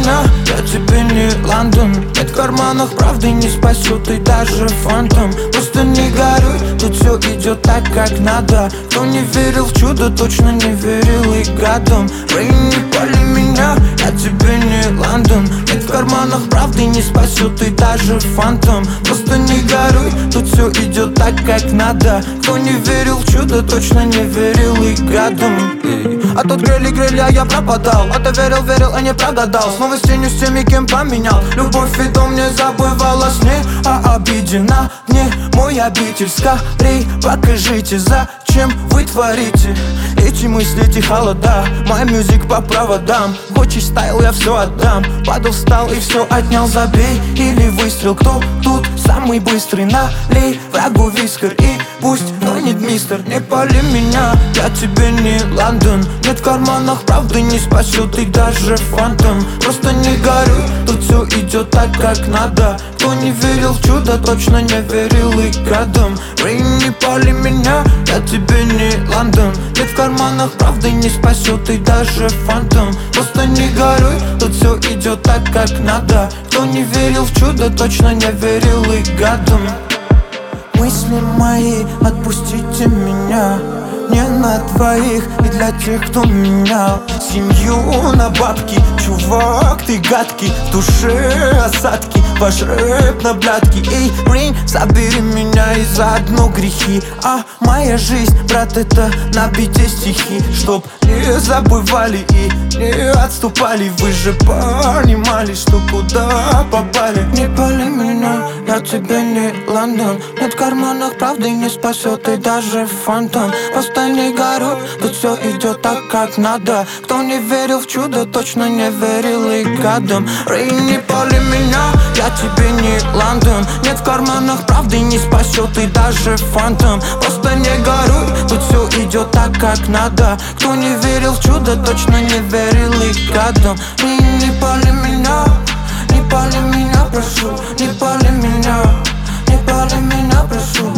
меня, я тебе не Лондон. Нет в карманах правды не спасет и даже фантом. Просто не горюй, тут все идет так, как надо. Кто не верил в чудо, точно не верил и гадом. Рейн, не пали меня, я тебе не Лондон. Нет в карманах правды не спасет и даже фантом. Просто не горюй, тут все идет так, как надо. Кто не верил в чудо, точно не верил и гадом. А тут грели, а я пропадал. А ты верил, а не прогадал. Снова с тенью, с теми, кем поменял. Любовь и дом не забывала с ней, а обидена мне мой обитель. Скорей покажите, зачем вы творите эти мысли, эти холода. Мой мюзик по проводам. Хочешь стайл, я все отдам. Падал, встал и все отнял. Забей или выстрел. Кто тут самый быстрый? Налей врагу вискер и пусть тонет мистер. Не пали меня, я тебе не Лондон. Нет в карманах правды не спасет и даже фантом. Просто не горюй, тут все идет так, как надо. Кто не верил в чудо, точно не верил и гадом. Рейн, не пали меня, я тебе не Лондон. Нет в карманах правды не спасет и даже фантом. Просто не горюй, тут все идет так, как надо. Кто не верил в чудо, точно не верил и гадом. Мысли мои, отпустите меня. Не на двоих и для тех, кто менял семью на бабки. Чувак, ты гадкий, в душе осадки. Ваш рэп на блядки. Эй, Рейн, забери меня и заодно грехи. А моя жизнь, брат, это набитие стихи. Чтоб не забывали и не отступали. Вы же понимали, что куда попали. Не пали меня, я тебе не Лондон. Нет в карманах правды не спасет и даже фантом. Просто не горюй, тут все идет так, как надо. Кто не верил в чудо, точно не верил и гадом. Рейн, не пали меня, я тебе не Лондон. Нет в карманах правды не спасет и даже фантом. Просто не горюй, тут все идет так, как надо. Кто не верил в чудо, точно не верил и гадом. Рейн, не пали меня, не пали меня, прошу. Не пали меня, не пали меня, прошу.